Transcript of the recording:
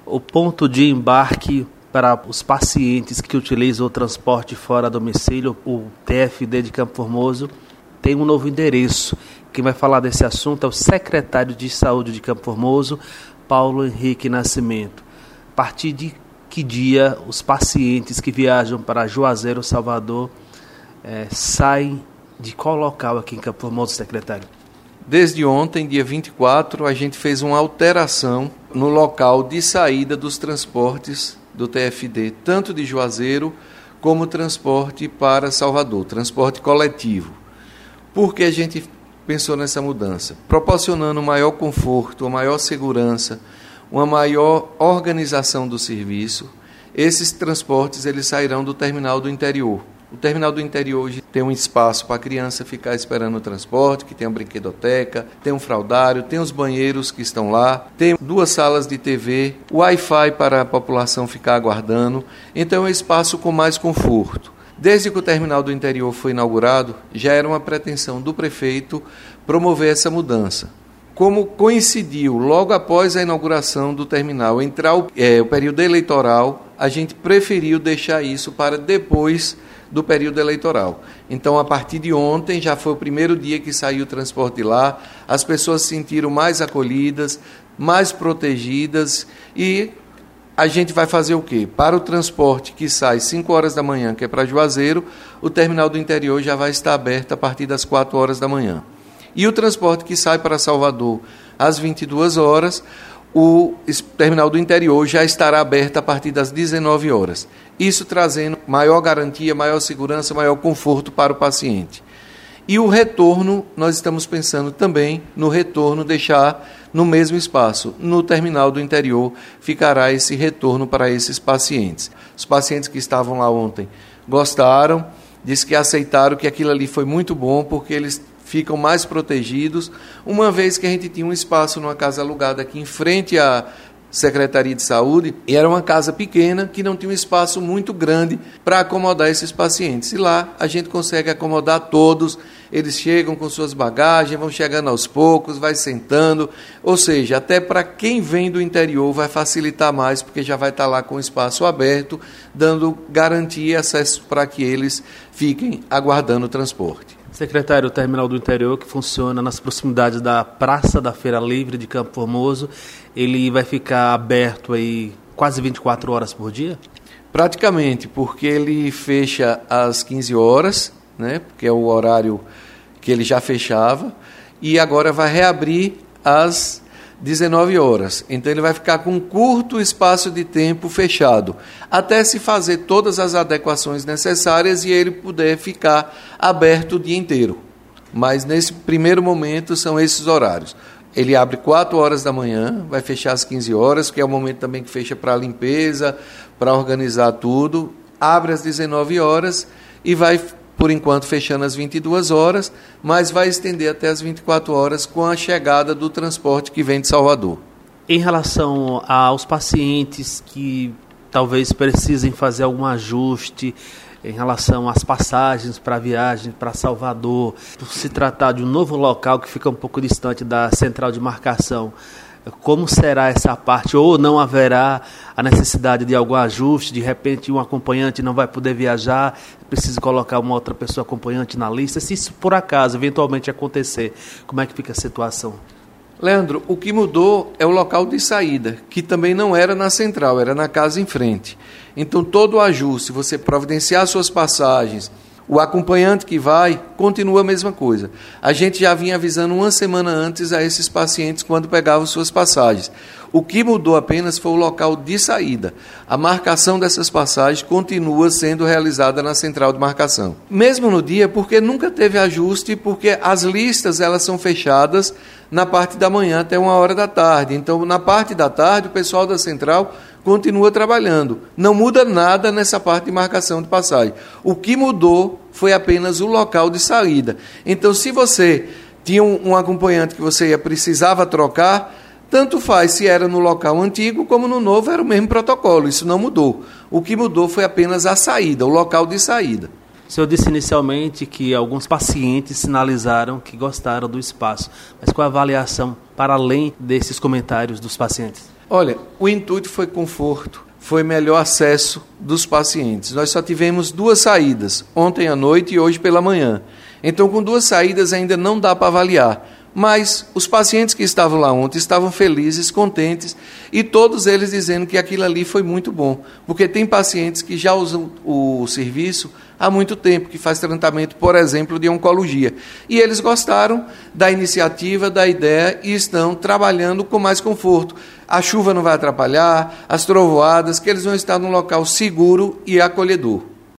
o ponto de embarque para os pacientes que utilizam o transporte fora domicílio, o TFD de Campo Formoso, tem um novo endereço. Quem vai falar desse assunto é o secretário de Saúde de Campo Formoso, Paulo Henrique Nascimento. A partir de que dia os pacientes que viajam para Juazeiro, Salvador, saem de qual local aqui em Campo Formoso, secretário? Desde ontem, dia 24, a gente fez uma alteração no local de saída dos transportes do TFD, tanto de Juazeiro como transporte para Salvador, transporte coletivo. Por que a gente pensou nessa mudança? Proporcionando maior conforto, maior segurança, uma maior organização do serviço. Esses transportes eles sairão do terminal do interior. O terminal do interior hoje tem um espaço para a criança ficar esperando o transporte, que tem uma brinquedoteca, tem um fraldário, tem os banheiros que estão lá, tem 2 salas de TV, Wi-Fi para a população ficar aguardando. Então é um espaço com mais conforto. Desde que o terminal do interior foi inaugurado, já era uma pretensão do prefeito promover essa mudança. Como coincidiu logo após a inauguração do terminal entrar o período eleitoral, a gente preferiu deixar isso para depois do período eleitoral. Então, a partir de ontem, já foi o primeiro dia que saiu o transporte de lá, as pessoas se sentiram mais acolhidas, mais protegidas e a gente vai fazer o quê? Para o transporte que sai 5 horas da manhã, que é para Juazeiro, o terminal do interior já vai estar aberto a partir das 4 horas da manhã. E o transporte que sai para Salvador às 22 horas, o terminal do interior já estará aberto a partir das 19 horas. Isso trazendo maior garantia, maior segurança, maior conforto para o paciente. E o retorno, nós estamos pensando também no retorno, deixar no mesmo espaço. No terminal do interior ficará esse retorno para esses pacientes. Os pacientes que estavam lá ontem gostaram, disse que aceitaram que aquilo ali foi muito bom, porque eles ficam mais protegidos, uma vez que a gente tinha um espaço numa casa alugada aqui em frente à Secretaria de Saúde, e era uma casa pequena que não tinha um espaço muito grande para acomodar esses pacientes. E lá a gente consegue acomodar todos, eles chegam com suas bagagens, vão chegando aos poucos, vai sentando, ou seja, até para quem vem do interior vai facilitar mais, porque já vai estar lá com o espaço aberto, dando garantia e acesso para que eles fiquem aguardando o transporte. Secretário, o terminal do interior, que funciona nas proximidades da Praça da Feira Livre de Campo Formoso, ele vai ficar aberto aí quase 24 horas por dia? Praticamente, porque ele fecha às 15 horas, né, porque é o horário que ele já fechava, e agora vai reabrir às 19 horas. Então ele vai ficar com um curto espaço de tempo fechado, até se fazer todas as adequações necessárias e ele puder ficar aberto o dia inteiro. Mas nesse primeiro momento são esses horários. Ele abre 4 horas da manhã, vai fechar às 15 horas, que é o momento também que fecha para a limpeza, para organizar tudo. Abre às 19 horas e vai, por enquanto, fechando às 22 horas, mas vai estender até às 24 horas com a chegada do transporte que vem de Salvador. Em relação aos pacientes que talvez precisem fazer algum ajuste em relação às passagens para a viagem para Salvador, por se tratar de um novo local que fica um pouco distante da central de marcação, como será essa parte? Ou não haverá a necessidade de algum ajuste? De repente um acompanhante não vai poder viajar, precisa colocar uma outra pessoa acompanhante na lista? Se isso por acaso eventualmente acontecer, como é que fica a situação? Leandro, o que mudou é o local de saída, que também não era na central, era na casa em frente. Então todo o ajuste, você providenciar suas passagens, o acompanhante que vai, continua a mesma coisa. A gente já vinha avisando uma semana antes a esses pacientes quando pegavam suas passagens. O que mudou apenas foi o local de saída. A marcação dessas passagens continua sendo realizada na central de marcação. Mesmo no dia, porque nunca teve ajuste, porque as listas elas são fechadas na parte da manhã até 1h da tarde. Então, na parte da tarde, o pessoal da central continua trabalhando. Não muda nada nessa parte de marcação de passagem. O que mudou foi apenas o local de saída. Então, se você tinha um acompanhante que você precisava trocar, tanto faz se era no local antigo como no novo, era o mesmo protocolo. Isso não mudou. O que mudou foi apenas a saída, o local de saída. O senhor disse inicialmente que alguns pacientes sinalizaram que gostaram do espaço. Mas qual a avaliação para além desses comentários dos pacientes? Olha, o intuito foi conforto, foi melhor acesso dos pacientes. Nós só tivemos 2 saídas, ontem à noite e hoje pela manhã. Então, com 2 saídas ainda não dá para avaliar. Mas os pacientes que estavam lá ontem estavam felizes, contentes, e todos eles dizendo que aquilo ali foi muito bom. Porque tem pacientes que já usam o serviço há muito tempo, que faz tratamento, por exemplo, de oncologia. E eles gostaram da iniciativa, da ideia, e estão trabalhando com mais conforto. A chuva não vai atrapalhar, as trovoadas, que eles vão estar num local seguro e acolhedor.